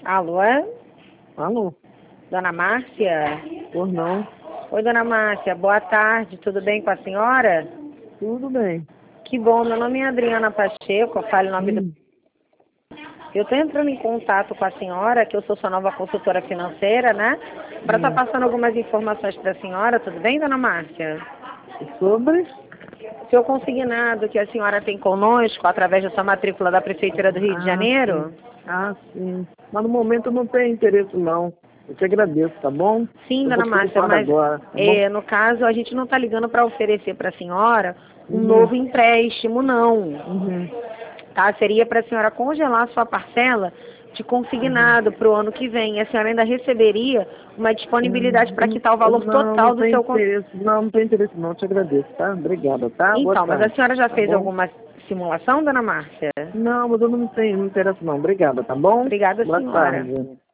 Alô? Alô? Dona Márcia? Por não? Oi, dona Márcia, boa tarde, tudo bem com a senhora? Tudo bem. Que bom, meu nome é Adriana Pacheco, eu falo em nome do... Eu estou entrando em contato com a senhora, que eu sou sua nova consultora financeira, né? Para estar passando algumas informações para a senhora, tudo bem, dona Márcia? Sobre? Seu consignado que a senhora tem conosco, através da sua matrícula da Prefeitura do Rio de Janeiro? Sim. Sim. Mas no momento eu não tenho interesse, não. Eu te agradeço, tá bom? Sim, Eu dona vou te Márcia, ocupar mas agora, tá bom? no caso a gente não está ligando para oferecer para a senhora um novo empréstimo, não. Uhum. Tá? Seria para a senhora congelar a sua parcela de consignado para o ano que vem. E a senhora ainda receberia uma disponibilidade para quitar o valor Não total do tem seu interesse. Não tem interesse, não. Eu te agradeço, tá? Obrigada, tá? Boa Então, mas a tarde. senhora já Tá fez bom? alguma simulação, dona Márcia? Não, mas eu não tenho interesse, não. Obrigada, tá bom? Obrigada, Boa senhora. tarde.